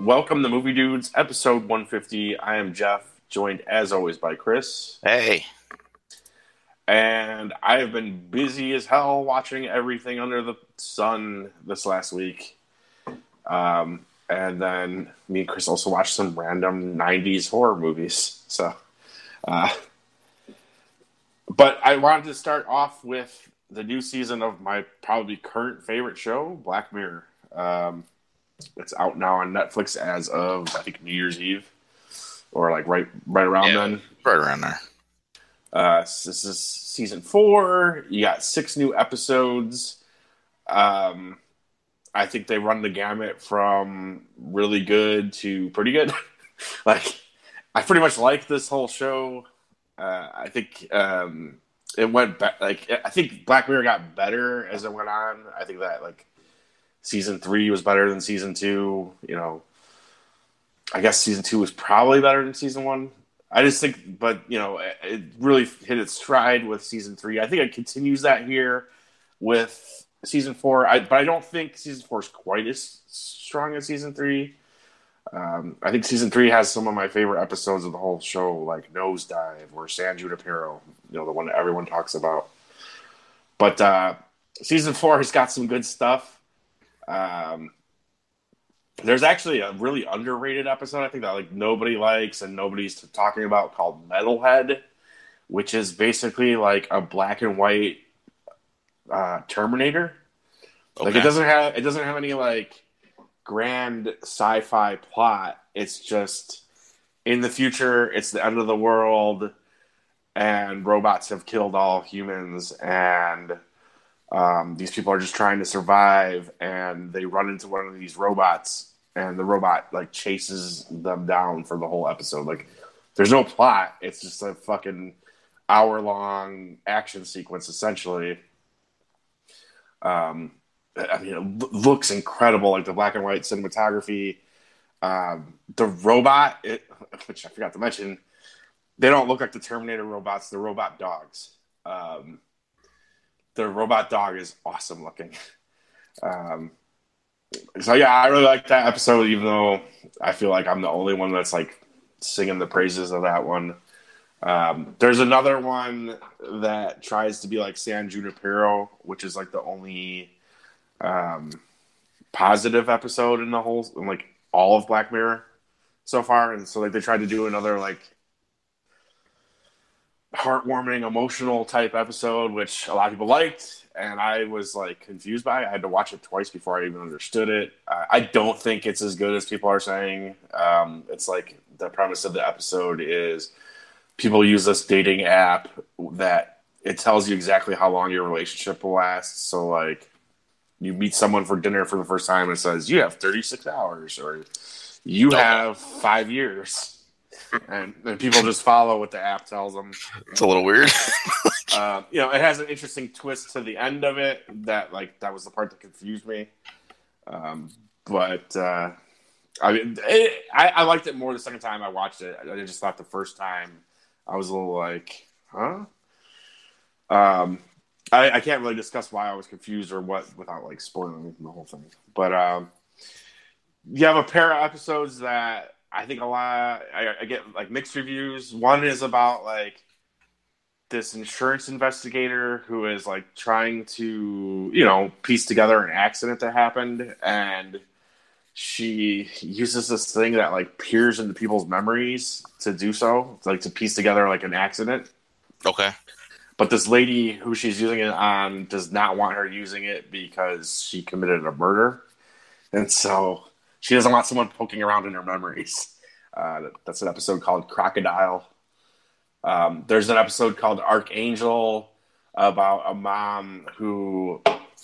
Welcome to Movie Dudes, episode 150. I am Jeff, joined as always by Chris. Hey. And I have been busy as hell watching everything under the sun this last week. And then me and Chris also watched some random 90s horror movies. But I wanted to start off with the new season of my probably current favorite show, Black Mirror. It's out now on Netflix as of, I think, New Year's Eve. Or like right around then. Right around there. This is season 4. You got 6 new episodes. I think they run the gamut from really good to pretty good. I pretty much like this whole show. I think it went I think Black Mirror got better as it went on. I think that season 3 was better than season 2. I guess season 2 was probably better than season 1. I just think, but it really hit its stride with season 3. I think it continues that here with season 4. But I don't think season 4 is quite as strong as season 3. I think season 3 has some of my favorite episodes of the whole show, like Nosedive or San Junipero, the one that everyone talks about. But season 4 has got some good stuff. There's actually a really underrated episode I think that nobody likes and nobody's talking about called Metalhead, which is basically like a black and white Terminator. Okay. It doesn't have any grand sci-fi plot. It's just in the future, it's the end of the world, and robots have killed all humans, and these people are just trying to survive, and they run into one of these robots, and the robot chases them down for the whole episode. There's no plot. It's just a fucking hour-long action sequence, essentially. It looks incredible, the black and white cinematography. The robot, which I forgot to mention, they don't look like the Terminator robots. They're robot dogs. The robot dog is awesome looking. So yeah, I really like that episode, even though I feel like I'm the only one that's singing the praises of that one. There's another one that tries to be like San Junipero, which is the only positive episode in all of Black Mirror so far. And so they tried to do another heartwarming, emotional type episode, which a lot of people liked, and I was confused by it. I had to watch it twice before I even understood it. I don't think it's as good as people are saying. It's the premise of the episode is people use this dating app that it tells you exactly how long your relationship will last. So you meet someone for dinner for the first time and it says you have 36 hours or you have 5 years. And people just follow what the app tells them. It's a little weird. It has an interesting twist to the end of it that that was the part that confused me. I liked it more the second time I watched it. I just thought the first time I was a little huh? I can't really discuss why I was confused or what without spoiling the whole thing. But you have a pair of episodes that I think a lot. I get mixed reviews. One is about this insurance investigator who is trying to piece together an accident that happened, and she uses this thing that peers into people's memories to do so, to piece together an accident. Okay. But this lady who she's using it on does not want her using it because she committed a murder, and so she doesn't want someone poking around in her memories. That's an episode called Crocodile. There's an episode called Archangel about a mom who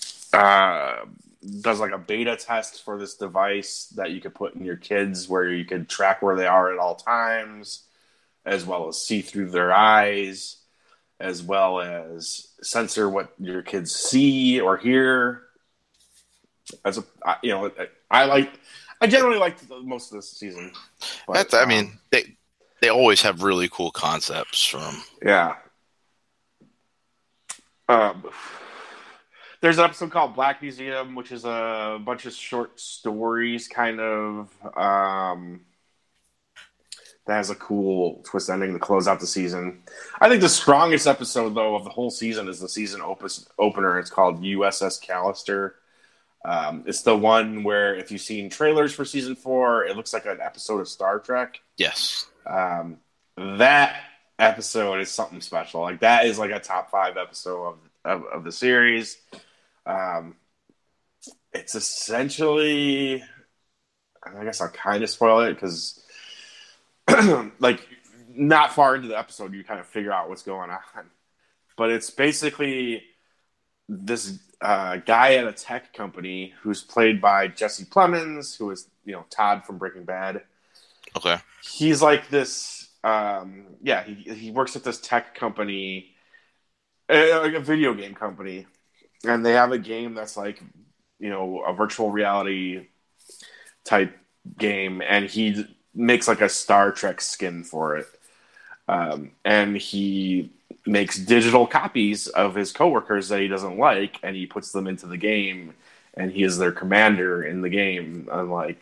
does a beta test for this device that you could put in your kids where you could track where they are at all times, as well as see through their eyes, as well as censor what your kids see or hear. I generally liked most of this season. But, they always have really cool concepts from. Yeah. There's an episode called Black Museum, which is a bunch of short stories, kind of. That has a cool twist ending to close out the season. I think the strongest episode, though, of the whole season is the season opener. It's called USS Callister. It's the one where, if you've seen trailers for season 4, it looks like an episode of Star Trek. Yes. That episode is something special. Like, that is like a top 5 episode of the series. It's essentially, I guess I'll kind of spoil it because, like, not far into the episode, you kind of figure out what's going on. But it's basically this guy at a tech company who's played by Jesse Plemons, who is, Todd from Breaking Bad. Okay. He's like this, he works at this tech company, like a video game company, and they have a game that's like, a virtual reality type game, and he makes like a Star Trek skin for it. And he makes digital copies of his coworkers that he doesn't like, and he puts them into the game, and he is their commander in the game. And like,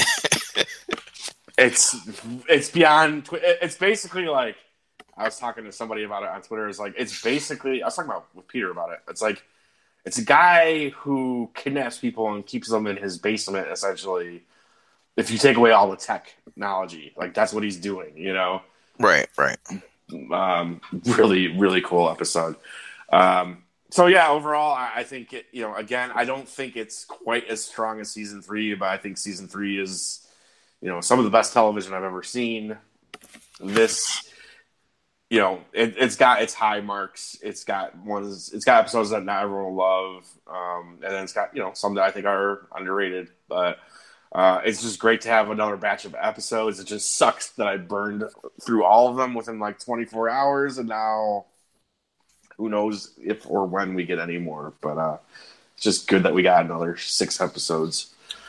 it's beyond. It's basically like, I was talking to somebody about it on Twitter. It's like, it's basically, I was talking with Peter about it. It's like, it's a guy who kidnaps people and keeps them in his basement, essentially. If you take away all the technology, like, that's what he's doing, Right. Really, really cool episode. So yeah, overall, I think it, again, I don't think it's quite as strong as season 3, but I think season 3 is, some of the best television I've ever seen. This, it's got its high marks. It's got episodes that not everyone will love. And then it's got, some that I think are underrated, but it's just great to have another batch of episodes. It just sucks that I burned through all of them within like 24 hours, and now who knows if or when we get any more. But it's just good that we got another 6 episodes.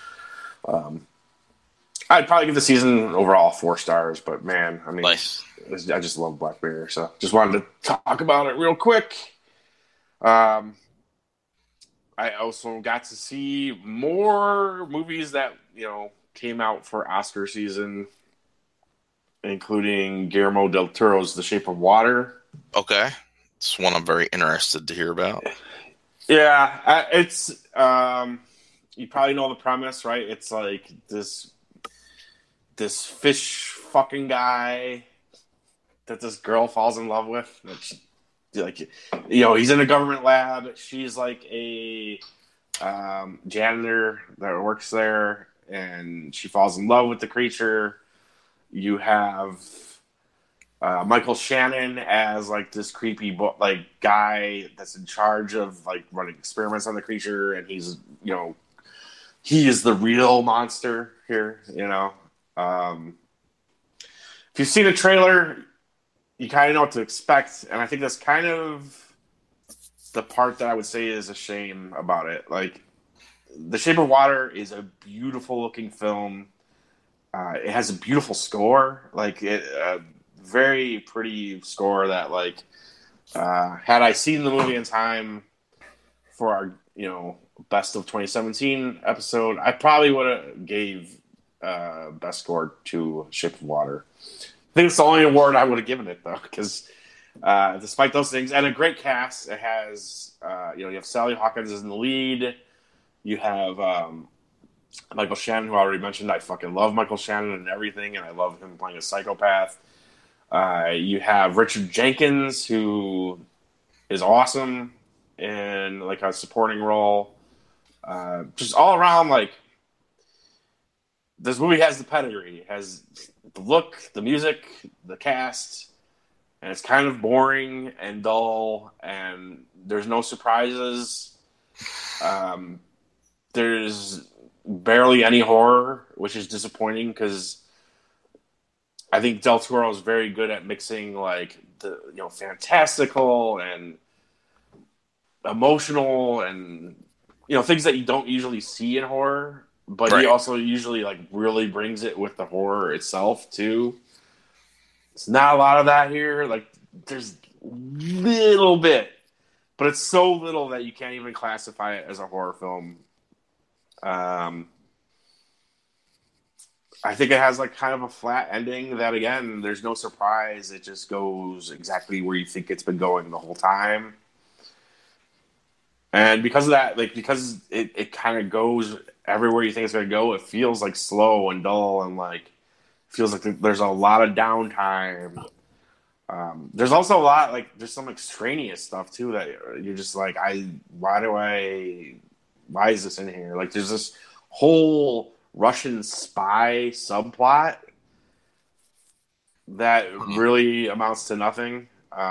I'd probably give the season overall 4 stars, but man, I mean, Nice. I just love Black Mirror, so just wanted to talk about it real quick. I also got to see more movies that, came out for Oscar season, including Guillermo del Toro's The Shape of Water. Okay. It's one I'm very interested to hear about. Yeah, it's, you probably know the premise, right? It's like this fish fucking guy that this girl falls in love with. He's in a government lab. She's like a janitor that works there, and she falls in love with the creature. You have Michael Shannon as like this creepy guy that's in charge of like running experiments on the creature, and he's he is the real monster here. If you've seen a trailer, you kind of know what to expect, and I think that's kind of the part that I would say is a shame about it. Like, The Shape of Water is a beautiful looking film. It has a beautiful score, like a very pretty score that, like, had I seen the movie in time for our best of 2017 episode, I probably would have gave best score to Shape of Water. I think it's the only award I would have given it, though, because despite those things, and a great cast, it has, you have Sally Hawkins as in the lead. You have Michael Shannon, who I already mentioned. I fucking love Michael Shannon and everything, and I love him playing a psychopath. You have Richard Jenkins, who is awesome in like a supporting role. Just all around, like, this movie has the pedigree, has the look, the music, the cast, and it's kind of boring and dull, and there's no surprises. There's barely any horror, which is disappointing because I think Del Toro is very good at mixing like the fantastical and emotional and things that you don't usually see in horror. But Right. He also usually like really brings it with the horror itself too. It's not a lot of that here. Like, there's little bit, but it's so little that you can't even classify it as a horror film. I think it has like kind of a flat ending that, again, there's no surprise. It just goes exactly where you think it's been going the whole time. And because of that, like, because it kind of goes everywhere you think it's going to go, it feels like slow and dull, and like feels like there's a lot of downtime. There's also a lot, like, there's some extraneous stuff too that you're just like, why is this in here? Like, there's this whole Russian spy subplot that really amounts to nothing.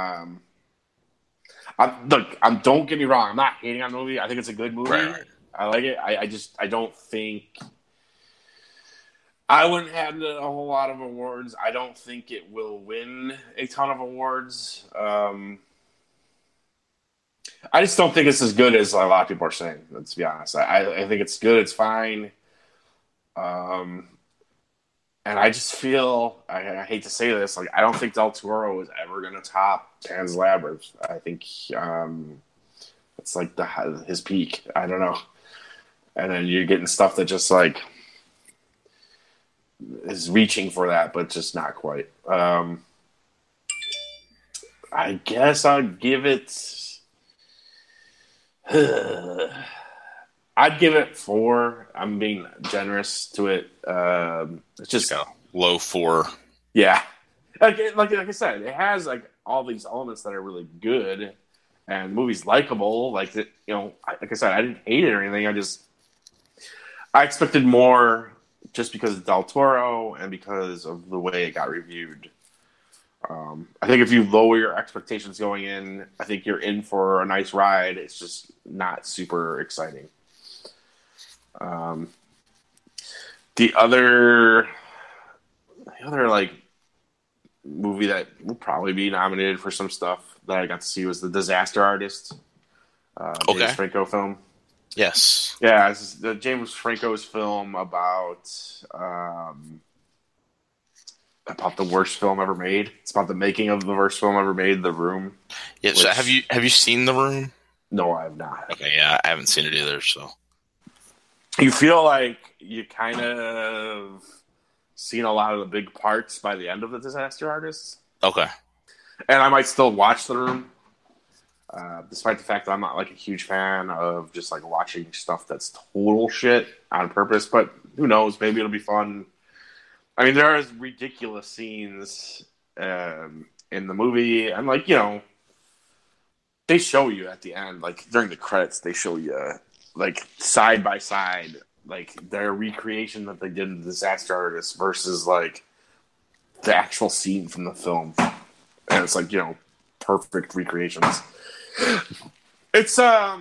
Don't get me wrong. I'm not hating on the movie. I think it's a good movie. Right. I like it. I don't think I wouldn't have a whole lot of awards. I don't think it will win a ton of awards. I just don't think it's as good as a lot of people are saying. Let's be honest. I think it's good. It's fine. And I just feel, I hate to say this, like, I don't think Del Toro is ever going to top Pan's Labyrinth. I think it's like his peak. I don't know. And then you're getting stuff that just like is reaching for that, but just not quite. I guess I'll give it. I'd give it 4. I'm being generous to it. It's just kind of low 4. Yeah, like I said, it has like all these elements that are really good, and the movie's likable. Like, you know, like I said, I didn't hate it or anything. I expected more just because it's Del Toro and because of the way it got reviewed. I think if you lower your expectations going in, I think you're in for a nice ride. It's just not super exciting. The other like movie that will probably be nominated for some stuff that I got to see was The Disaster Artist, James Franco film. Yes. Yeah, this is the James Franco's film about the worst film ever made. It's about the making of the worst film ever made, The Room. Yeah. So have you seen The Room? No, I have not. Okay. Yeah, I haven't seen it either. So you feel like you kind of seen a lot of the big parts by the end of The Disaster Artist. Okay. And I might still watch The Room, despite the fact that I'm not like a huge fan of just like watching stuff that's total shit on purpose. But who knows? Maybe it'll be fun. I mean, there are ridiculous scenes in the movie, and like, you know, they show you at the end, like during the credits, they show you like side by side, like their recreation that they did in The Disaster Artist versus like the actual scene from the film, and it's like, you know, perfect recreations. It's a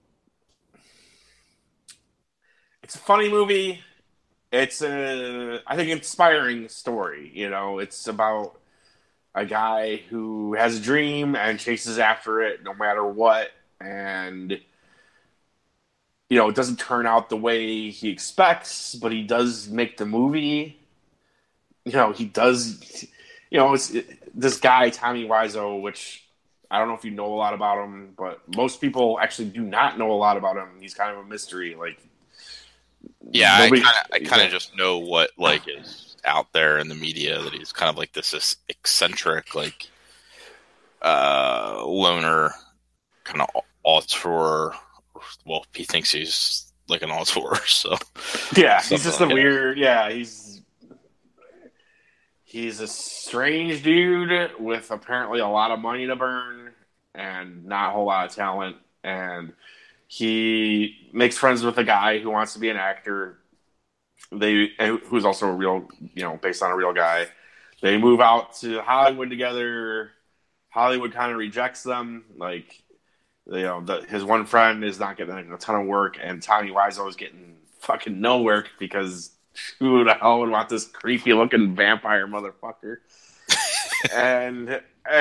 funny movie. It's I think, inspiring story. You know, it's about a guy who has a dream and chases after it no matter what, and you know, it doesn't turn out the way he expects, but he does make the movie. You know, he does. You know, this guy Tommy Wiseau, which I don't know if you know a lot about him, but most people actually do not know a lot about him. He's kind of a mystery. Like, yeah, I kind of just know what like is out there in the media, that he's kind of like this eccentric, like loner, kind of auteur. Well, he thinks he's like an auteur, so yeah, he's just a weird. Yeah, he's a strange dude with apparently a lot of money to burn and not a whole lot of talent, and he makes friends with a guy who wants to be an actor. Who's also a real, you know, based on a real guy. They move out to Hollywood together. Hollywood kind of rejects them. Like, you know, his one friend is not getting a ton of work, and Tommy Wiseau is getting fucking no work because who the hell would want this creepy looking vampire motherfucker? and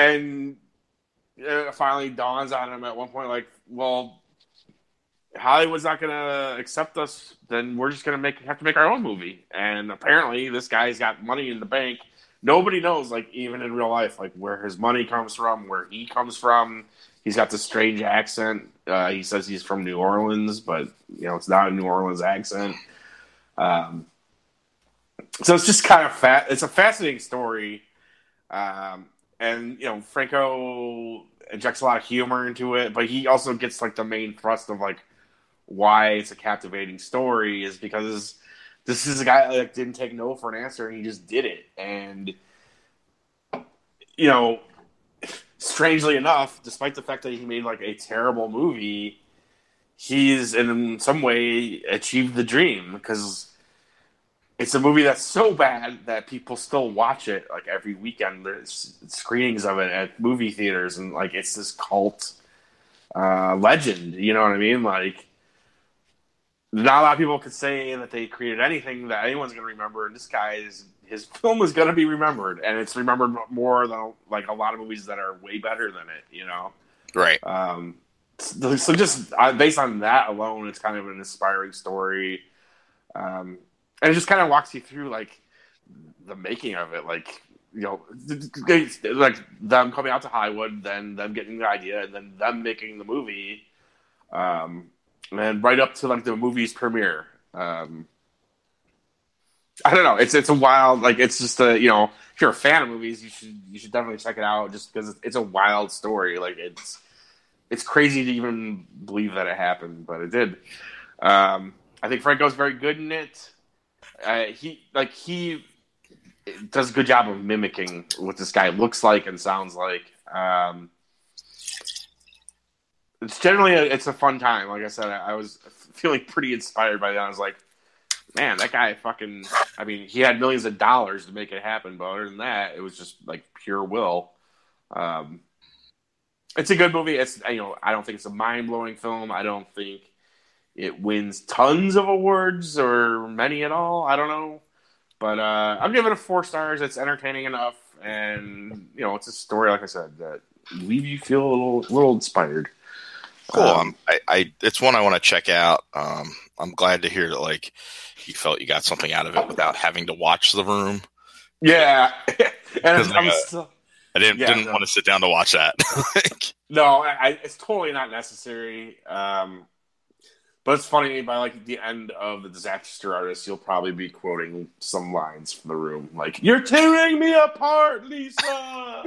it finally dawns on him at one point, like, well, Hollywood's not going to accept us, then we're just going to have to make our own movie. And apparently this guy's got money in the bank. Nobody knows, like, even in real life, like, where his money comes from, where he comes from. he's got this strange accent. He says he's from New Orleans, but it's not a New Orleans accent. So it's just kind of it's a fascinating story. And Franco injects a lot of humor into it, but he also gets like the main thrust of like why it's a captivating story is because this is a guy that didn't take no for an answer, and he just did it. And strangely enough, despite the fact that he made like a terrible movie, he's in some way achieved the dream, because it's a movie that's so bad that people still watch it like every weekend. There's screenings of it at movie theaters, and like it's this cult legend. You know what I mean? Like, not a lot of people could say that they created anything that anyone's going to remember. And this guy his film is going to be remembered, and it's remembered more than like a lot of movies that are way better than it. Right. So just based on that alone, it's kind of an inspiring story. And it just kind of walks you through like the making of it, like like them coming out to Hollywood, then them getting the idea, and then them making the movie, and right up to like the movie's premiere. I don't know. It's a wild, like, it's just if you're a fan of movies, you should definitely check it out, just because it's a wild story. Like it's crazy to even believe that it happened, but it did. I think Franco's very good in it. He does a good job of mimicking what this guy looks like and sounds like. It's generally it's a fun time. Like I said, I was feeling pretty inspired by that. I was like, man, that guy he had millions of dollars to make it happen, but other than that, it was just like pure will. It's a good movie. It's I don't think it's a mind-blowing film. I don't think it wins tons of awards or many at all. I don't know. But I'm giving it 4 stars. It's entertaining enough. And, it's a story, like I said, that leave you feel a little inspired. Cool. It's one I want to check out. I'm glad to hear that, like, you felt you got something out of it without having to watch The Room. Yeah. And I didn't want to sit down to watch that. No, it's totally not necessary. But it's funny, by like the end of The Disaster Artist, you'll probably be quoting some lines from The Room, like, "You're tearing me apart, Lisa."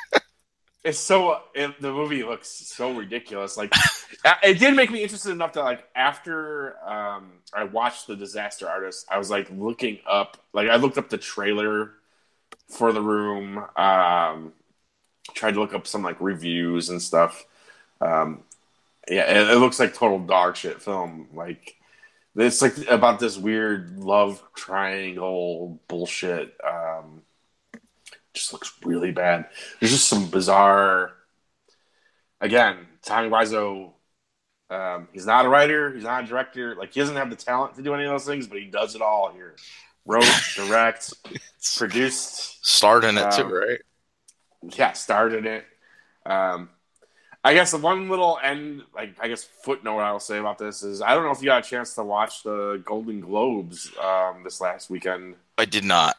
The movie looks so ridiculous. Like, it did make me interested enough that, like, after I watched The Disaster Artist, I was like looking up, like, I looked up the trailer for The Room, tried to look up some like reviews and stuff. Yeah, it looks like total dog shit film. Like, it's like about this weird love triangle bullshit. Just looks really bad. There's just some bizarre. Again, Tommy Wiseau. He's not a writer. He's not a director. Like, he doesn't have the talent to do any of those things, but he does it all here. Wrote, direct, produced, starred in it too, right? Yeah, starred in it. I guess the one little footnote I will say about this is, I don't know if you got a chance to watch the Golden Globes this last weekend. I did not.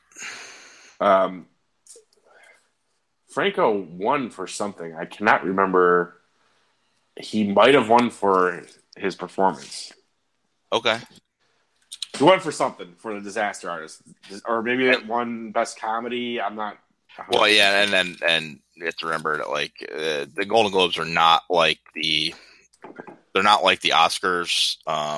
Franco won for something. I cannot remember. He might have won for his performance. Okay. He won for something, for The Disaster Artist. Or maybe it won Best Comedy. I'm not... Well, yeah, and you have to remember that, like, the Golden Globes are not like the Oscars,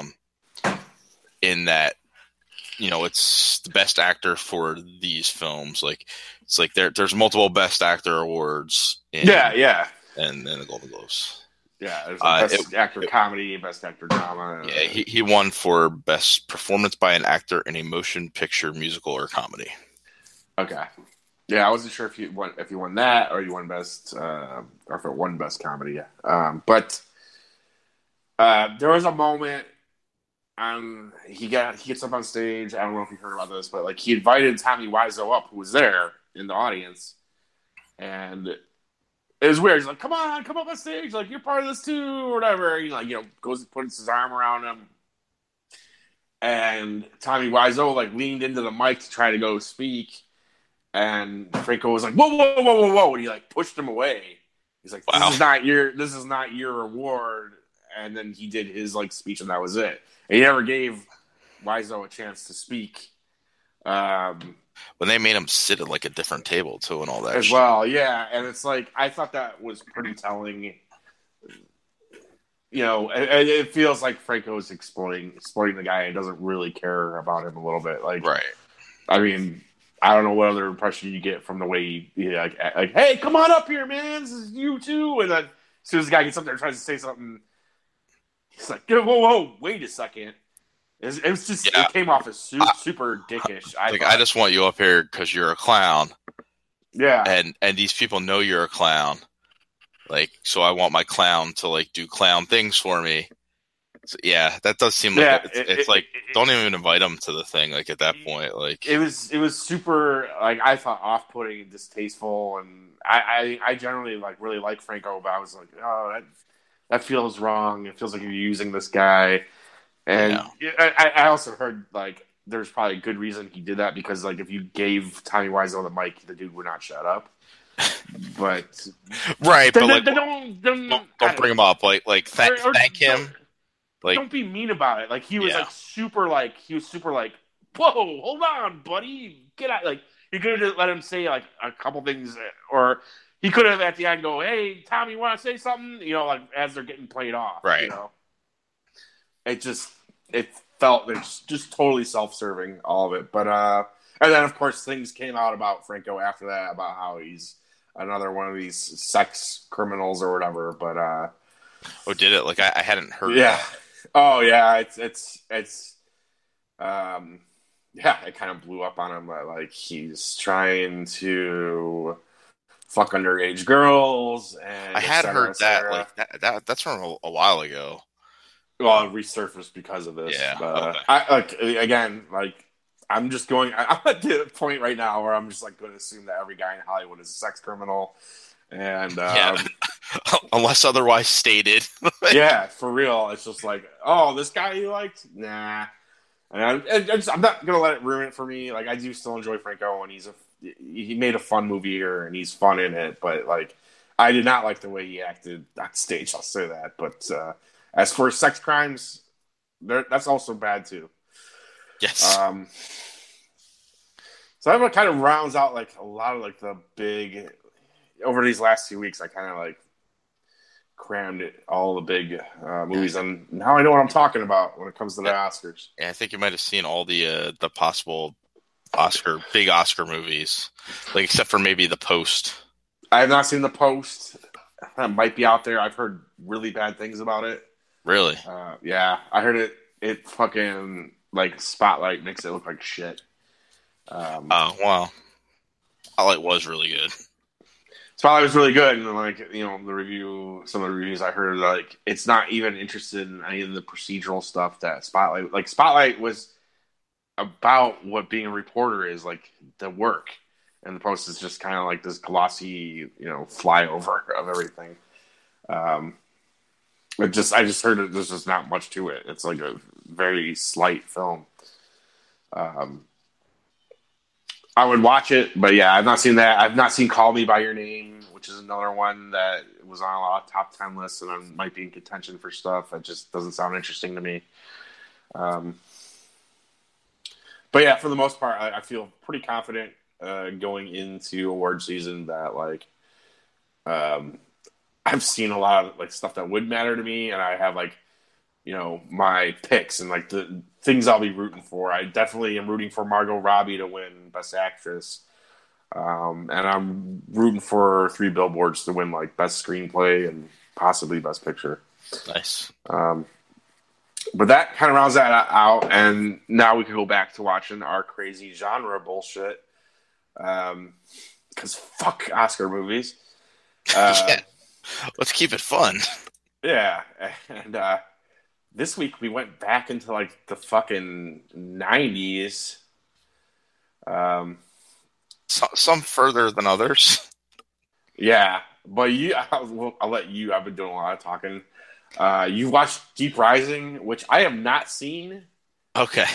in that, it's the best actor for these films. Like, it's like there's multiple Best Actor awards. And the Golden Globes. Yeah, there's Best Actor Comedy, Best Actor Drama. Yeah, he won for Best Performance by an Actor in a Motion Picture, Musical, or Comedy. Okay. Yeah, I wasn't sure if you won that, or you won Best, or if it won Best Comedy. But there was a moment, he gets up on stage. I don't know if you heard about this, but like, he invited Tommy Wiseau up, who was there in the audience, and it was weird. He's like, "Come on, come up on stage, like, you're part of this too," or whatever. He goes and puts his arm around him, and Tommy Wiseau like leaned into the mic to try to go speak. And Franco was like, "Whoa, whoa, whoa, whoa, whoa!" And he like pushed him away. He's like, this is not your reward. And then he did his like speech, and that was it. And he never gave Wiseau a chance to speak. When they made him sit at like a different table too, and all that as well, yeah. And it's like I thought that was pretty telling. It feels like Franco's exploiting the guy and doesn't really care about him a little bit. Like, right. I mean, I don't know what other impression you get from the way he like, hey, come on up here, man. This is you too. And then as soon as the guy gets up there and tries to say something, he's like, whoa, wait a second. It was just it came off as super dickish. I just want you up here because you're a clown. Yeah, and these people know you're a clown. Like, so I want my clown to like do clown things for me. So, yeah, that does seem like it's like don't even invite him to the thing. Like at that point, like it was super. Like I thought off-putting and distasteful, and I generally like really like Franco, but I was like, oh, that feels wrong. It feels like you're using this guy. And I also heard like there's probably a good reason he did that because like if you gave Tommy Wiseau the mic, the dude would not shut up. But right, but like don't bring him up. Like thank him. Like don't be mean about it. Like he was super like whoa, hold on, buddy, get out. Like you could have let him say like a couple things, or he could have at the end go, hey Tommy, you want to say something? Like as they're getting played off, right? It felt it's just totally self-serving, all of it. But and then of course things came out about Franco after that about how he's another one of these sex criminals or whatever. But did it? Like I hadn't heard. Yeah. That. Oh yeah. It's it kind of blew up on him. Like he's trying to fuck underage girls, and I had heard that. Like that's from a while ago. Well, it resurfaced because of this. Yeah. Okay. I'm just going. I'm at the point right now where I'm just like going to assume that every guy in Hollywood is a sex criminal, and unless otherwise stated. Yeah, for real. It's just like, oh, this guy you liked? Nah. And I'm not gonna let it ruin it for me. Like I do still enjoy Franco, and he made a fun movie here, and he's fun in it. But like, I did not like the way he acted on stage. I'll say that. But as for sex crimes, that's also bad too. Yes. So that kind of rounds out like a lot of like the big over these last 2 weeks. I kind of like crammed all the big movies, and now I know what I'm talking about when it comes to the Oscars. Yeah, I think you might have seen all the possible big Oscar movies, like except for maybe The Post. I have not seen The Post. That might be out there. I've heard really bad things about it. Really? Yeah, I heard it fucking like Spotlight makes it look like shit. Oh wow! Spotlight was really good. Spotlight was really good, and like some of the reviews I heard, like it's not even interested in any of the procedural stuff that Spotlight was about what being a reporter is, like the work, and The Post is just kind of like this glossy, flyover of everything. I just heard that there's just not much to it. It's like a very slight film. I would watch it, but yeah, I've not seen that. I've not seen Call Me by Your Name, which is another one that was on a lot of top 10 lists and I might be in contention for stuff. It just doesn't sound interesting to me. But yeah, for the most part, I feel pretty confident going into award season that like I've seen a lot of like stuff that would matter to me, and I have like my picks and like the things I'll be rooting for. I definitely am rooting for Margot Robbie to win Best Actress, and I'm rooting for Three Billboards to win like Best Screenplay and possibly Best Picture. Nice. But that kind of rounds that out, and now we can go back to watching our crazy genre bullshit. Because fuck Oscar movies. Yeah. Let's keep it fun. Yeah, and this week we went back into like the fucking 90s. Some further than others. Yeah, but I'll let you. I've been doing a lot of talking. You watched Deep Rising, which I have not seen. Okay.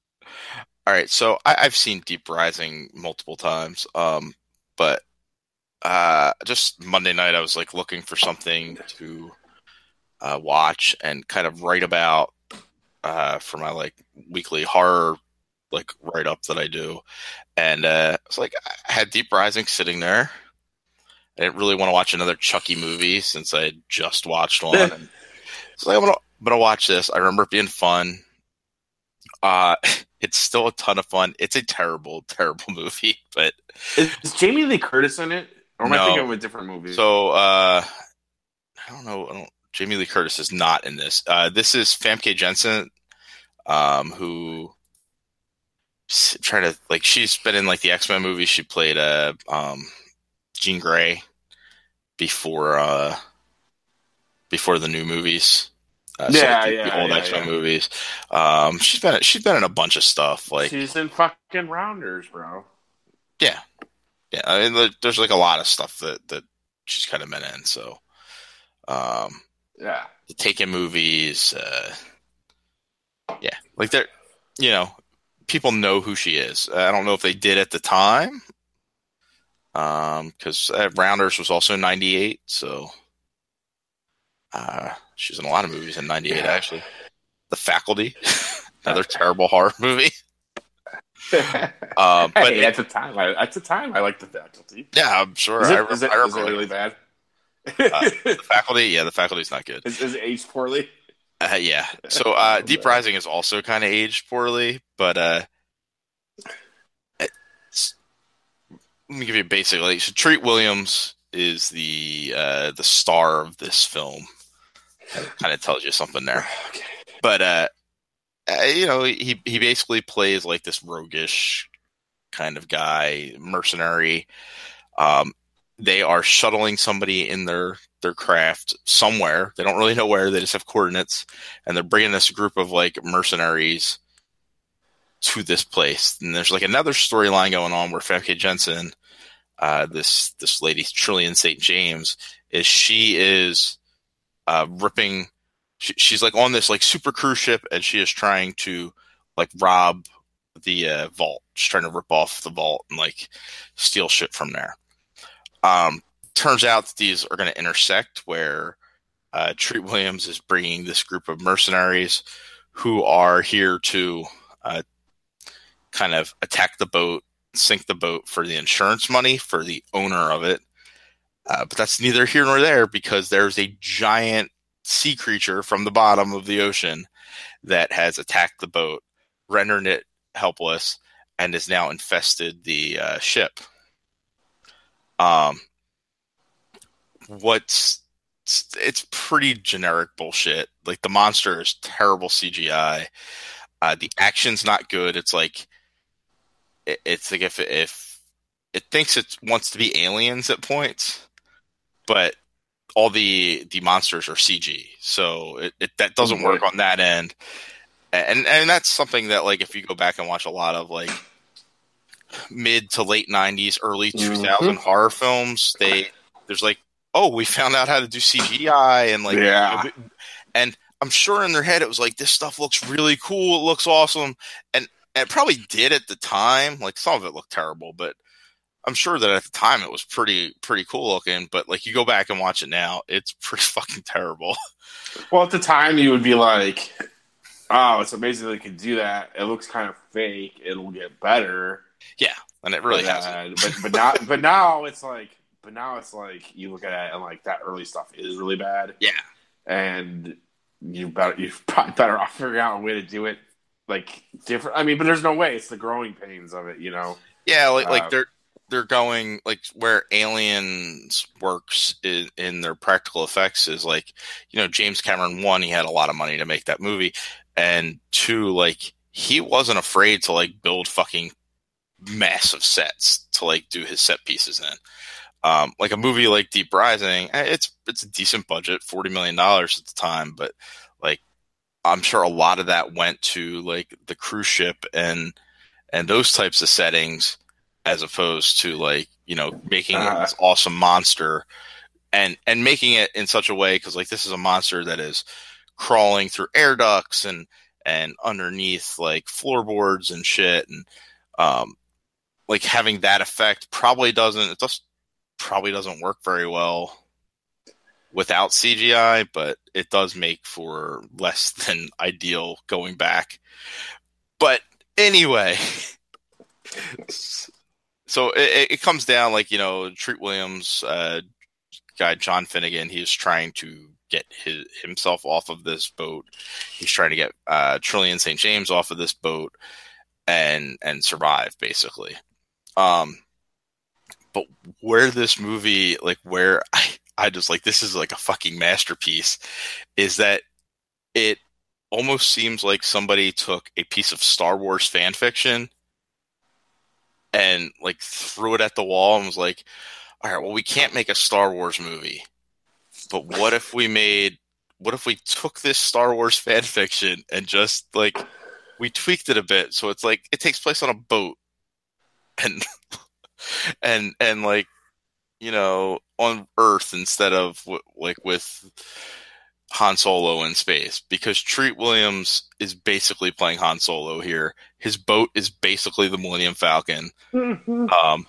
All right, so I've seen Deep Rising multiple times, but Just Monday night, I was like looking for something to watch and kind of write about for my like weekly horror like write up that I do, and it's like I had Deep Rising sitting there. I didn't really want to watch another Chucky movie since I had just watched one. And it's like I'm gonna watch this. I remember it being fun. It's still a ton of fun. It's a terrible, terrible movie, but is Jamie Lee Curtis in it, or am I thinking of a different movie? So I don't know. Jamie Lee Curtis is not in this. This is Famke Janssen, who trying to like she's been in like the X-Men movies. She played Jean Grey before the new movies. The old X-Men movies. She's been in a bunch of stuff. Like she's in fucking Rounders, bro. Yeah. I mean, there's like a lot of stuff that she's kind of been in. So, the Taken movies. Like they're, people know who she is. I don't know if they did at the time, because Rounders was also 98. So, she's in a lot of movies in 98, actually. The Faculty, another terrible horror movie. But at the time, I liked The Faculty. Yeah, I'm sure. Is it really bad? The Faculty, The Faculty's not good. Is it aged poorly? Yeah. So Deep Rising is also kind of aged poorly, but let me give you a basic. Like, so Treat Williams is the star of this film. Kind of tells you something there. Okay. But he basically plays like this roguish kind of guy, mercenary. They are shuttling somebody in their craft somewhere. They don't really know where. They just have coordinates, and they're bringing this group of like mercenaries to this place. And there's like another storyline going on where Famke Janssen, this lady Trillian St. James, she is ripping. She's like on this like super cruise ship, and she is trying to like rob the vault. She's trying to rip off the vault and like steal shit from there. Turns out that these are going to intersect where Treat Williams is bringing this group of mercenaries who are here to kind of attack the boat, sink the boat for the insurance money for the owner of it. But that's neither here nor there, because there's a giant sea creature from the bottom of the ocean that has attacked the boat, rendering it helpless, and has now infested the ship. It's pretty generic bullshit. Like, the monster is terrible CGI. The action's not good. It's like if it thinks it wants to be Aliens at points, but all the monsters are CG, so that doesn't work on that end. And that's something that, like, if you go back and watch a lot of like mid to late 90s, early 2000 horror films, there's like, oh, we found out how to do CGI, and like, and I'm sure in their head it was like, this stuff looks really cool, it looks awesome, and it probably did at the time. Like, some of it looked terrible, but I'm sure that at the time it was pretty cool looking. But like, you go back and watch it now, it's pretty fucking terrible. Well, at the time you would be like, oh, it's amazing they can do that. It looks kind of fake. It'll get better. Yeah, and it really hasn't. But now it's like you look at it and like, that early stuff is really bad. Yeah, and you're probably better off figuring out a way to do it like different. I mean, but there's no way. It's the growing pains of it, Yeah, like they're going, like, where Aliens works in their practical effects is like, James Cameron, 1, he had a lot of money to make that movie, and 2, like, he wasn't afraid to like build fucking massive sets to like do his set pieces in. Like a movie like Deep Rising, it's a decent budget, $40 million at the time, but like, I'm sure a lot of that went to like the cruise ship and those types of settings, as opposed to like, making this awesome monster and making it in such a way, because like, this is a monster that is crawling through air ducts and underneath like floorboards and shit, and like, having that effect probably doesn't probably doesn't work very well without CGI, but it does make for less than ideal going back. But anyway, so it comes down like, Treat Williams, guy John Finnegan, he's trying to get himself off of this boat. He's trying to get Trillian St. James off of this boat and survive, basically. But where this movie, like, where I just like, this is like a fucking masterpiece, is that it almost seems like somebody took a piece of Star Wars fan fiction and like threw it at the wall and was like, all right, well, we can't make a Star Wars movie, but what if we took this Star Wars fan fiction and just like we tweaked it a bit, so it's like it takes place on a boat and like, on Earth instead of like with Han Solo in space, because Treat Williams is basically playing Han Solo here. His boat is basically the Millennium Falcon. Mm-hmm.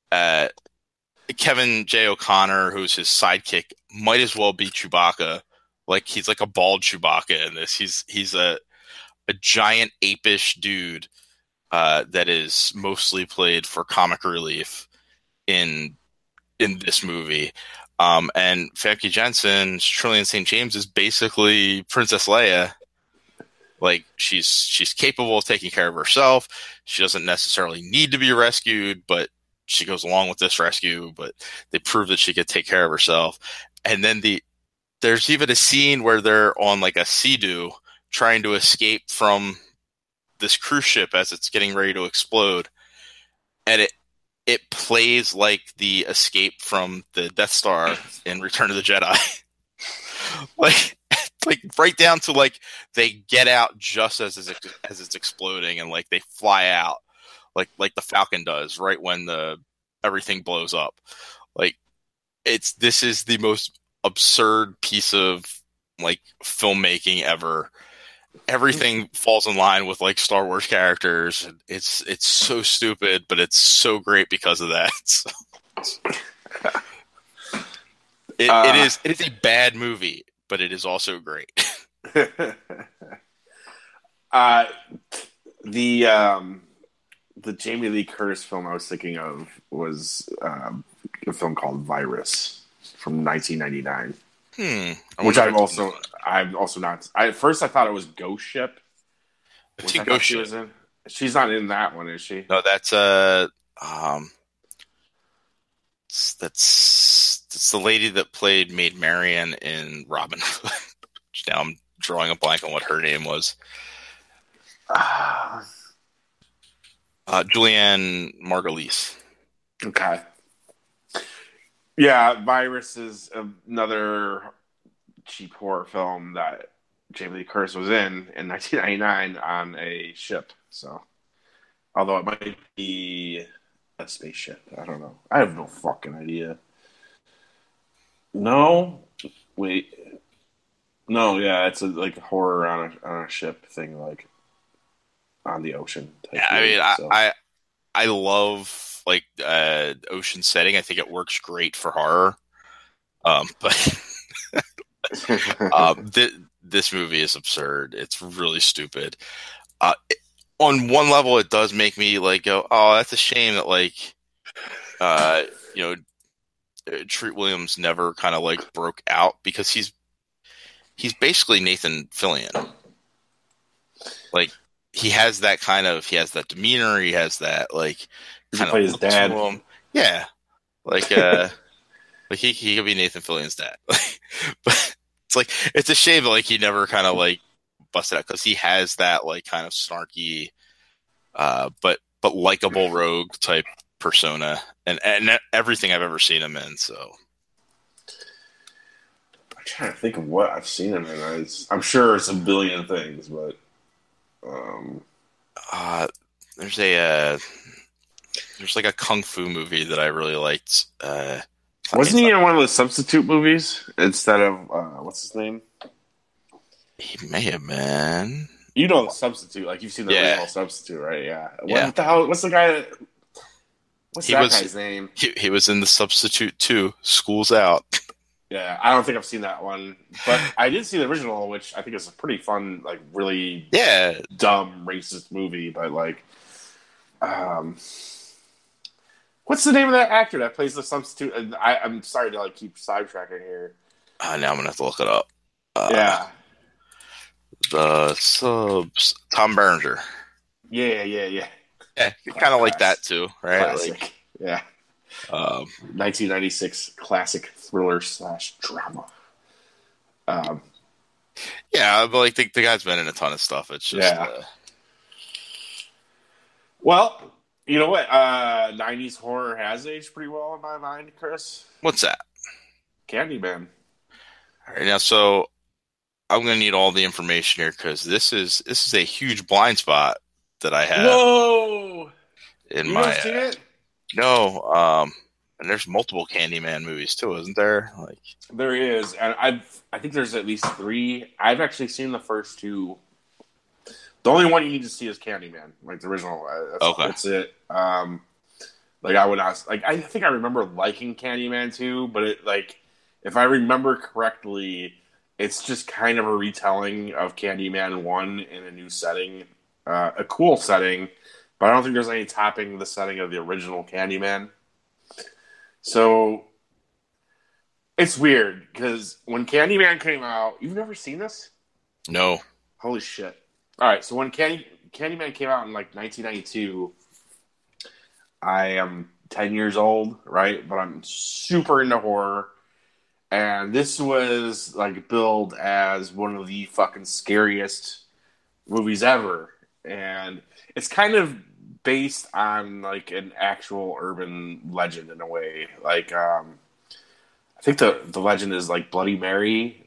Kevin J. O'Connor, who's his sidekick, might as well be Chewbacca. Like, he's like a bald Chewbacca in this. He's a giant apish dude that is mostly played for comic relief in this movie. And Famke Janssen's Trillian St. James is basically Princess Leia. Like, she's capable of taking care of herself. She doesn't necessarily need to be rescued, but she goes along with this rescue. But they prove that she could take care of herself. And then there's even a scene where they're on like a Sea-Doo trying to escape from this cruise ship as it's getting ready to explode. And it plays like the escape from the Death Star in Return of the Jedi. like right down to like they get out just as it's exploding, and like they fly out like the Falcon does right when everything blows up. Like, this is the most absurd piece of like filmmaking ever. Everything falls in line with like Star Wars characters. It's so stupid, but it's so great because of that. So, it is a bad movie, but it is also great. The Jamie Lee Curtis film I was thinking of was a film called Virus from 1999. Which I'm also not. At first, I thought it was Ghost Ship. Ghost Ship. Was in. She's not in that one, is she? No, that's that's the lady that played Maid Marian in Robin Hood. Now I'm drawing a blank on what her name was. Julianne Margulies. Okay. Yeah, Virus is another cheap horror film that Jamie Lee Curtis was in 1999 on a ship. So, although it might be a spaceship, I don't know. I have no fucking idea. No, wait, no, yeah, it's like a horror on a ship thing, like on the ocean. Yeah, I mean, I love like ocean setting. I think it works great for horror. But this movie is absurd. It's really stupid. On one level, it does make me like go, "Oh, that's a shame that like, Treat Williams never kind of like broke out," because he's basically Nathan Fillion. Like, he has that demeanor. He has that like kind of his dad. Yeah, like like he could be Nathan Fillion's dad. But it's a shame that like he never kind of like busted out, because he has that like kind of snarky, but likable rogue type persona, and everything I've ever seen him in. So I'm trying to think of what I've seen him in. I'm sure it's a billion things, but there's like a kung fu movie that I really liked. Wasn't he in one of the Substitute movies instead of what's his name? He may have been. You know, the Substitute. Like, you've seen the original Substitute, right? Yeah. Yeah. What the hell? What's the guy that? What's that guy's name? He was in The Substitute too. School's Out. Yeah, I don't think I've seen that one, but I did see the original, which I think is a pretty fun, like really dumb racist movie. But like, what's the name of that actor that plays the substitute? I'm sorry to like keep sidetracking here. Now I'm gonna have to look it up. Yeah, the subs Tom Berenger. Yeah. Yeah, kind of like that too, right? Classic. Like, yeah. 1996 classic thriller / drama. Yeah, but like the guy's been in a ton of stuff. It's just well, you know what? 90s horror has aged pretty well in my mind, Chris. What's that? Candyman. All right, now so I'm gonna need all the information here because this is a huge blind spot that I have. Whoa! In you my seen it? No, and there's multiple Candyman movies too, isn't there? Like there is, and I think there's at least 3. I've actually seen the first 2. The only one you need to see is Candyman, like the original. That's it. Like I would ask, like I think I remember liking Candyman 2, but it like if I remember correctly, it's just kind of a retelling of Candyman 1 in a new setting, a cool setting, but I don't think there's any topping the setting of the original Candyman. So it's weird because when Candyman came out, you've never seen this? No. Holy shit. All right, so when Candyman came out in like 1992, I am 10 years old, right? But I'm super into horror. And this was like billed as one of the fucking scariest movies ever. And it's kind of based on like an actual urban legend in a way. Like I think the legend is like Bloody Mary.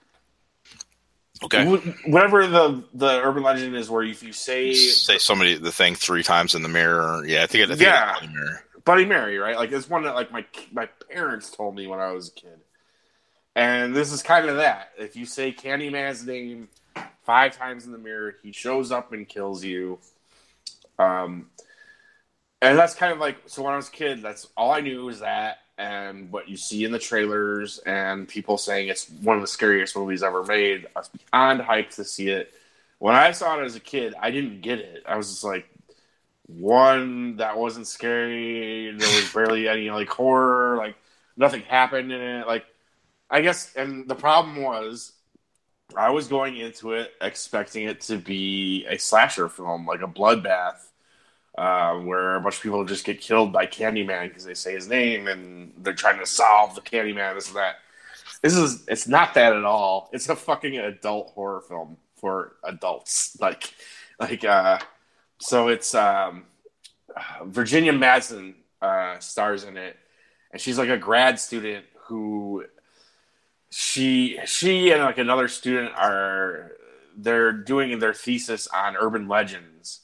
Okay. Whatever the urban legend is, where if you say somebody the thing 3 times in the mirror, I think it's Bloody Mary. Bloody Mary, right? Like it's one that like my parents told me when I was a kid, and this is kind of that. If you say Candyman's name 5 times in the mirror, he shows up and kills you. And that's kind of like, so when I was a kid, that's all I knew was that, and what you see in the trailers, and people saying it's one of the scariest movies ever made. I was beyond hyped to see it. When I saw it as a kid, I didn't get it. I was just like, one, that wasn't scary. There was barely any like horror. Like nothing happened in it. Like I guess, and the problem was, I was going into it expecting it to be a slasher film, like a bloodbath. Where a bunch of people just get killed by Candyman because they say his name and they're trying to solve the Candyman, this and that. It's not that at all. It's a fucking adult horror film for adults. So it's Virginia Madsen stars in it, and she's like a grad student who she and like another student they're doing their thesis on urban legends.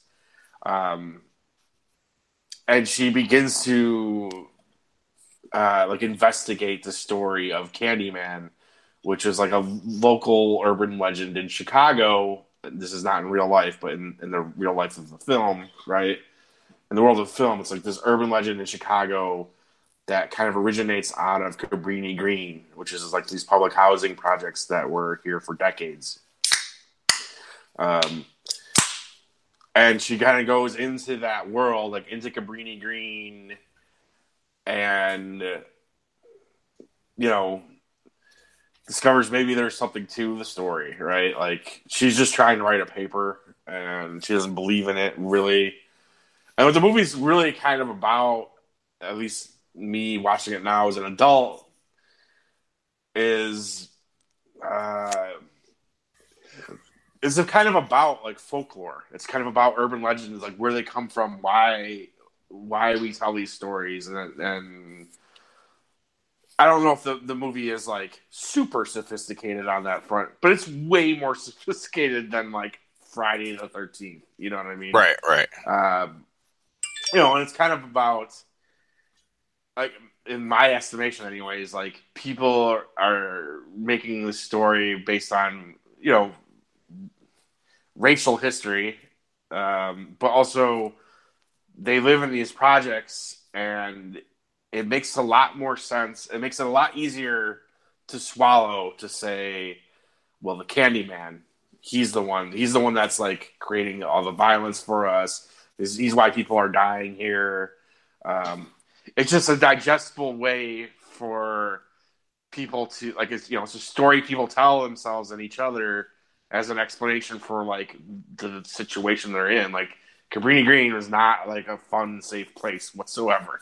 And she begins to like investigate the story of Candyman, which is like a local urban legend in Chicago. This is not in real life, but in the real life of the film, right? In the world of the film, it's like this urban legend in Chicago that kind of originates out of Cabrini Green, which is like these public housing projects that were here for decades. And she kind of goes into that world, like into Cabrini Green, and, discovers maybe there's something to the story, right? Like, she's just trying to write a paper, and she doesn't believe in it, really. And what the movie's really kind of about, at least me watching it now as an adult, is kind of about like folklore. It's kind of about urban legends, like where they come from, why we tell these stories, and I don't know if the movie is like super sophisticated on that front, but it's way more sophisticated than like Friday the 13th. You know what I mean? Right. And it's kind of about, like, in my estimation, anyways, like people are making this story based on racial history, but also they live in these projects and it makes a lot more sense. It makes it a lot easier to swallow to say, well, the Candyman, he's the one. He's the one that's like creating all the violence for us. He's why people are dying here. It's just a digestible way for people to like. It's it's a story people tell themselves and each other as an explanation for like the situation they're in. Like Cabrini Green was not like a fun, safe place whatsoever.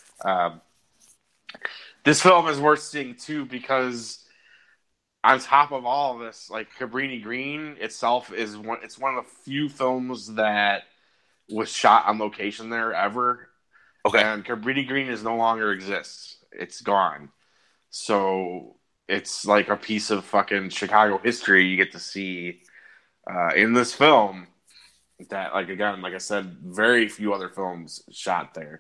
This film is worth seeing too because on top of all of this, like Cabrini Green itself is it's one of the few films that was shot on location there ever. Okay. And Cabrini Green is no longer exists. It's gone. So it's like a piece of fucking Chicago history you get to see in this film that, like, again, like I said, very few other films shot there.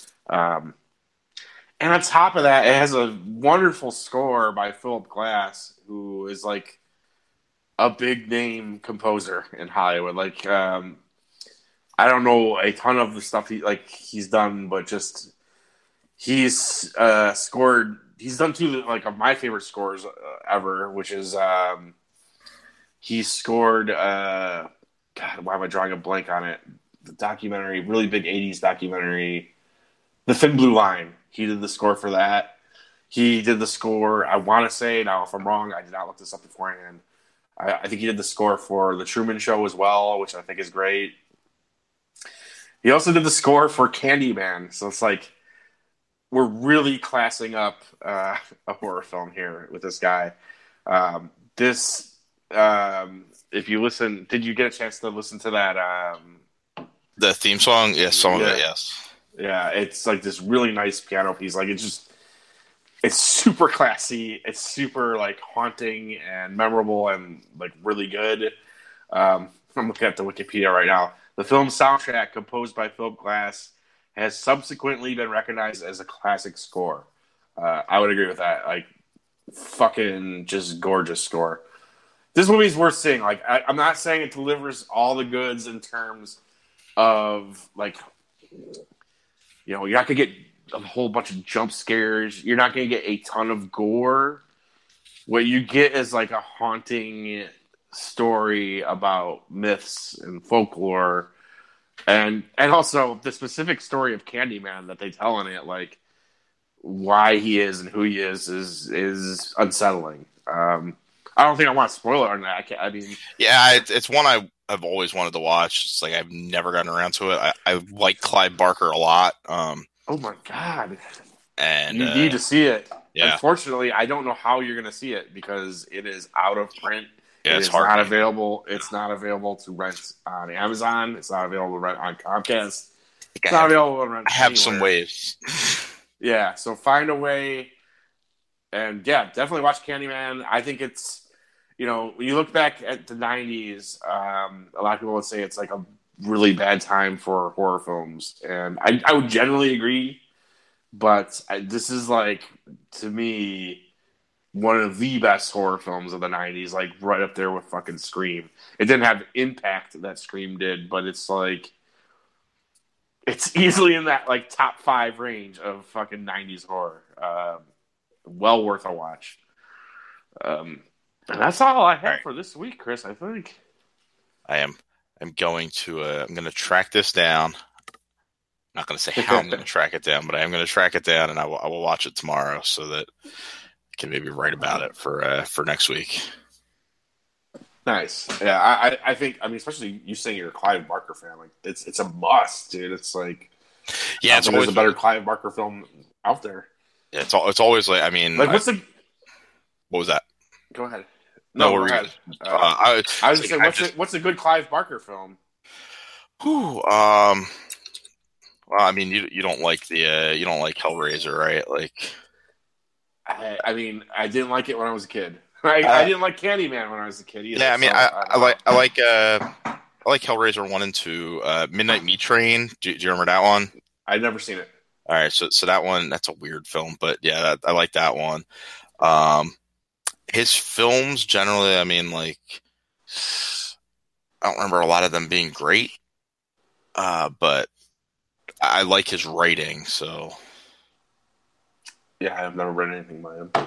And on top of that, it has a wonderful score by Philip Glass, who is like a big name composer in Hollywood. Like, I don't know a ton of the stuff he's done, but just he's scored. He's done two of my favorite scores ever, which is he scored. God, why am I drawing a blank on it? The documentary, really big '80s documentary, The Thin Blue Line. He did the score for that. He did the score, I want to say, now if I'm wrong, I did not look this up beforehand. I think he did the score for The Truman Show as well, which I think is great. He also did the score for Candyman. So it's like, we're really classing up a horror film here with this guy. If you listen, did you get a chance to listen to that? The theme song? Yes, some of it, yes. Yeah, it's like this really nice piano piece. Like it's super classy. It's super like haunting and memorable and like really good. I'm looking at the Wikipedia right now. The film's soundtrack, composed by Philip Glass, has subsequently been recognized as a classic score. I would agree with that. Like, fucking just gorgeous score. This movie's worth seeing. Like, I'm not saying it delivers all the goods in terms of like, you're not gonna get a whole bunch of jump scares. You're not gonna get a ton of gore. What you get is like a haunting story about myths and folklore, and also the specific story of Candyman that they tell in it, like why he is and who he is unsettling. I don't think I want to spoil it on that. I mean, yeah, it's one I've always wanted to watch. It's like I've never gotten around to it. I like Clive Barker a lot. Oh my god! And you need to see it. Yeah. Unfortunately, I don't know how you're going to see it because it is out of print. Yeah, it's hard. Not available. It's not available to rent on Amazon. It's not available to rent on Comcast. It's not available to rent. I have anywhere. some ways. Yeah, so find a way, and yeah, definitely watch Candyman. I think it's, when you look back at the '90s, a lot of people would say it's like a really bad time for horror films, and I would generally agree. But this is like, to me, one of the best horror films of the '90s, like right up there with fucking Scream. It didn't have the impact that Scream did, but it's like, it's easily in that like top 5 range of fucking '90s horror. Well worth a watch. And that's all I have for this week, Chris. I think I'm going to track this down. I'm not going to say how I'm going to track it down, but I am going to track it down, and I will watch it tomorrow so that I can maybe write about it for next week. Nice. Yeah, I think, especially you saying you're a Clive Barker fan, like it's a must, dude. It's like, yeah, it's always a better Clive Barker film out there. Yeah, it's always like, what was that? Go ahead. No, go ahead. I was just saying, what's a good Clive Barker film? Well, you don't like you don't like Hellraiser, right? Like, I didn't like it when I was a kid. I didn't like Candyman when I was a kid either. Yeah, I like Hellraiser 1 and 2. Midnight Meat Train. Do you remember that one? I've never seen it. All right, so that one, that's a weird film, but yeah, I like that one. His films generally, I don't remember a lot of them being great, but I like his writing, so. Yeah, I've never read anything by him.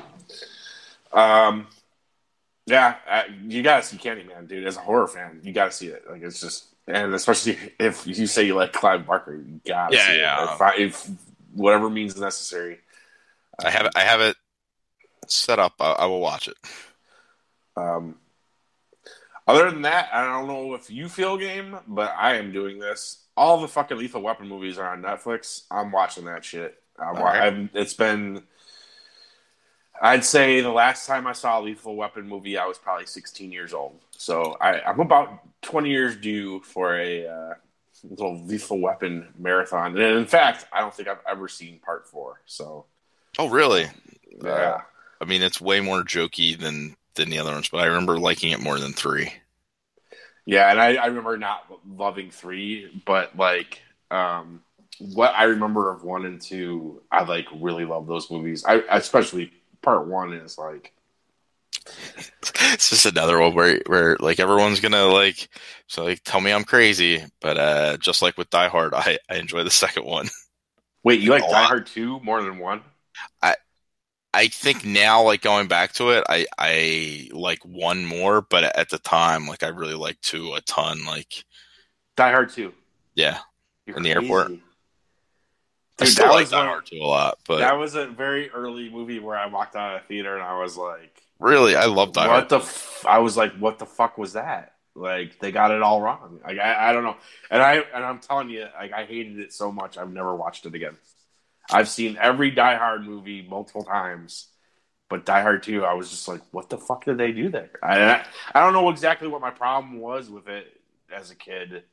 Yeah, you gotta see Candyman, dude. As a horror fan, you gotta see it. Like, it's just, and especially if you say you like Clive Barker, you gotta see it. If whatever means necessary. I have it set up. I will watch it. Other than that, I don't know if you feel game, but I am doing this. All the fucking Lethal Weapon movies are on Netflix. I'm watching that shit. It's been. I'd say the last time I saw a Lethal Weapon movie, I was probably 16 years old. So I'm about 20 years due for a little Lethal Weapon marathon. And in fact, I don't think I've ever seen Part 4. So. Oh, really? Yeah. I mean, it's way more jokey than the other ones, but I remember liking it more than 3. Yeah, and I remember not loving 3, but like what I remember of 1 and 2, I like really love those movies. I especially Part 1 is like. It's just another one where like everyone's gonna like tell me I'm crazy, but just like with Die Hard, I enjoy the second one. Wait, you like Die Hard 2 more than 1? I think now, like going back to it, I like 1 more, but at the time, like I really liked 2 a ton. Like Die Hard 2, yeah, You're in the crazy. airport. Dude, I still like Die Hard 2 a lot, but that was a very early movie where I walked out of the theater and I was like, really, I love Die Hard. I was like, what the fuck was that? Like, they got it all wrong. Like, I don't know, and I'm telling you, like, I hated it so much, I've never watched it again. I've seen every Die Hard movie multiple times, but Die Hard 2, I was just like, what the fuck did they do there? I don't know exactly what my problem was with it as a kid.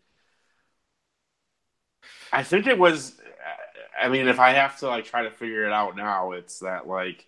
I think it was, I mean, if I have to like try to figure it out now, it's that like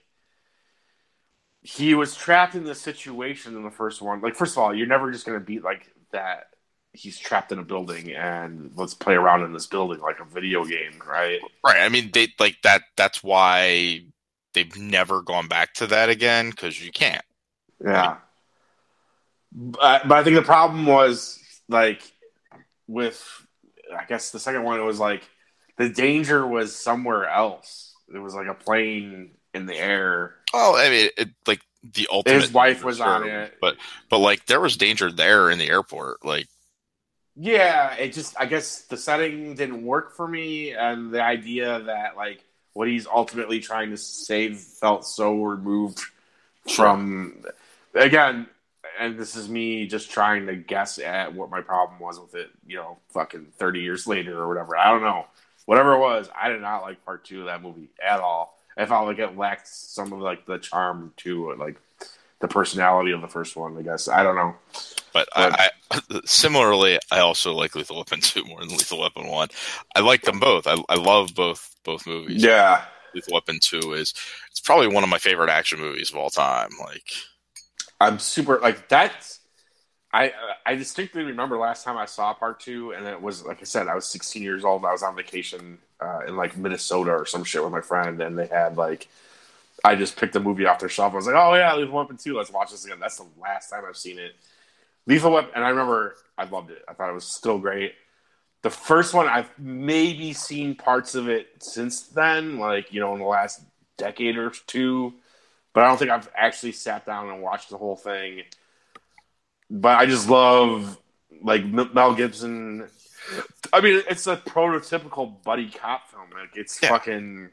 he was trapped in this situation in the first one. Like, first of all, you're never just going to beat like that. He's trapped in a building and let's play around in this building like a video game, right? Right. I mean, they like that. That's why they've never gone back to that again, because you can't. Yeah. But I think the problem was like with, I guess the second one, it was like the danger was somewhere else. It was like a plane in the air. Oh, I mean, like the ultimate. His wife was on it, but like there was danger there in the airport. Like, yeah, it just, I guess the setting didn't work for me, and the idea that like what he's ultimately trying to save felt so removed from, again, and this is me just trying to guess at what my problem was with it, fucking 30 years later or whatever. I don't know. Whatever it was, I did not like Part 2 of that movie at all. I felt like it lacked some of like the charm to it, like the personality of the first one, I guess. I don't know. But I similarly, I also like Lethal Weapon 2 more than Lethal Weapon 1. I like them both. I love both movies. Yeah. Lethal Weapon 2 it's probably one of my favorite action movies of all time. Like, I'm super, like, that's, I distinctly remember last time I saw Part 2, and it was, like I said, I was 16 years old. I was on vacation in, like, Minnesota or some shit with my friend, and they had, like, I just picked a movie off their shelf. I was like, oh, yeah, Lethal Weapon 2, let's watch this again. That's the last time I've seen it. Lethal Weapon, and I remember I loved it. I thought it was still great. The first one, I've maybe seen parts of it since then, like, in the last decade or two, but I don't think I've actually sat down and watched the whole thing. But I just love, like, Mel Gibson. I mean, it's a prototypical buddy cop film. Like, it's fucking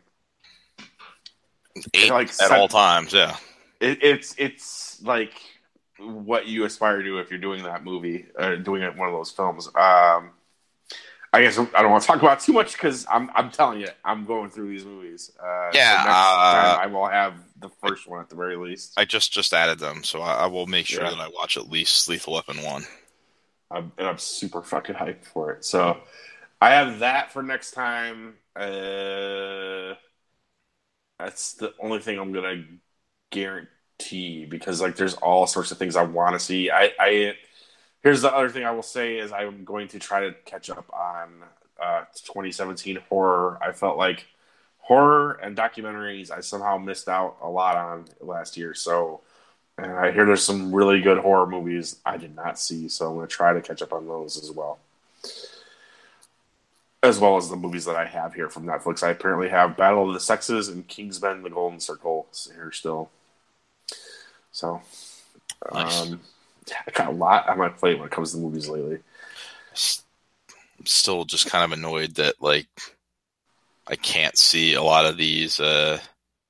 8 like, at all times. Yeah, it's like what you aspire to if you're doing that movie or doing one of those films. I guess I don't want to talk about it too much because I'm telling you, I'm going through these movies. Yeah, so next time I will have the first one at the very least. I just added them, so I will make sure that I watch at least Lethal Weapon 1. I'm super fucking hyped for it. So I have that for next time. That's the only thing I'm gonna guarantee because like there's all sorts of things I want to see. Here's the other thing I will say is I'm going to try to catch up on 2017 horror. I felt like horror and documentaries I somehow missed out a lot on last year. So, and I hear there's some really good horror movies I did not see. So I'm going to try to catch up on those as well. as well as the movies that I have here from Netflix. I apparently have Battle of the Sexes and Kingsman: The Golden Circle here still. So, Nice. I got a lot on my plate when it comes to movies lately. I'm still just kind of annoyed that like I can't see a lot of these. I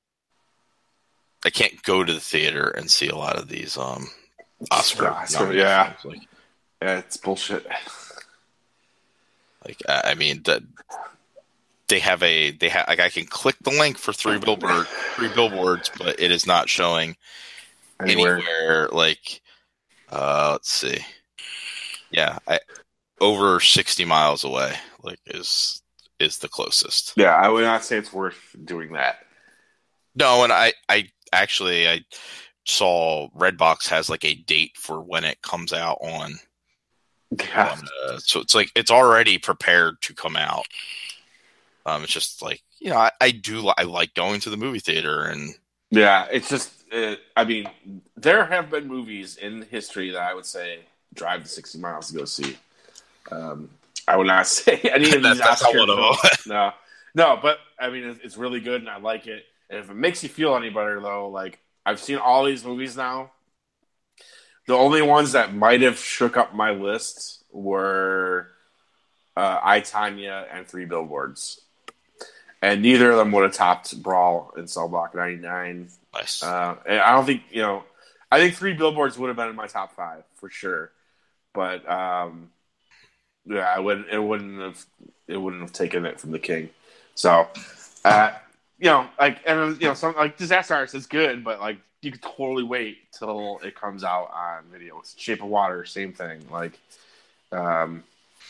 can't go to the theater and see a lot of these Oscar yeah. films. Like, Yeah, it's bullshit. Like I mean that they have like I can click the link for three billboards, but it is not showing anywhere like let's see. Yeah, over 60 miles away like is the closest. Yeah, I would not say it's worth doing that. No, and I saw Redbox has like a date for when it comes out on. Yeah. So it's like it's already prepared to come out. It's just like, you know, I like going to the movie theater, and yeah, it's just I mean, there have been movies in history that I would say drive the 60 miles to go see. I would not say any of these that's Oscar films. No, but I mean, it's really good and I like it. And if it makes you feel any better, though, like I've seen all these movies now. The only ones that might have shook up my list were I, Tanya and Three Billboards. And neither of them would have topped Brawl and Cell Block 99. Nice. And I don't think, I think Three Billboards would have been in my top 5 for sure. But yeah, it wouldn't have taken it from The King. So, something like Disaster Artist is good, but like you could totally wait till it comes out on video. Shape of Water, same thing. Like, the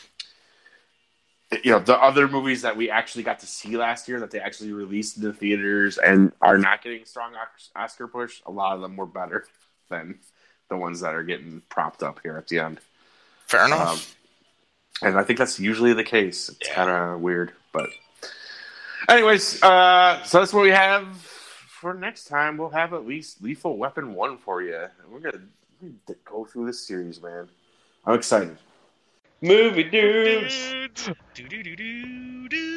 other movies that we actually got to see last year that they actually released in the theaters and are not getting strong Oscar push, a lot of them were better than the ones that are getting propped up here at the end. Fair enough. And I think that's usually the case. It's kind of weird, but anyways, so that's what we have for next time. We'll have at least Lethal Weapon 1 for you. We're gonna go through this series, man. I'm excited. Movie dudes.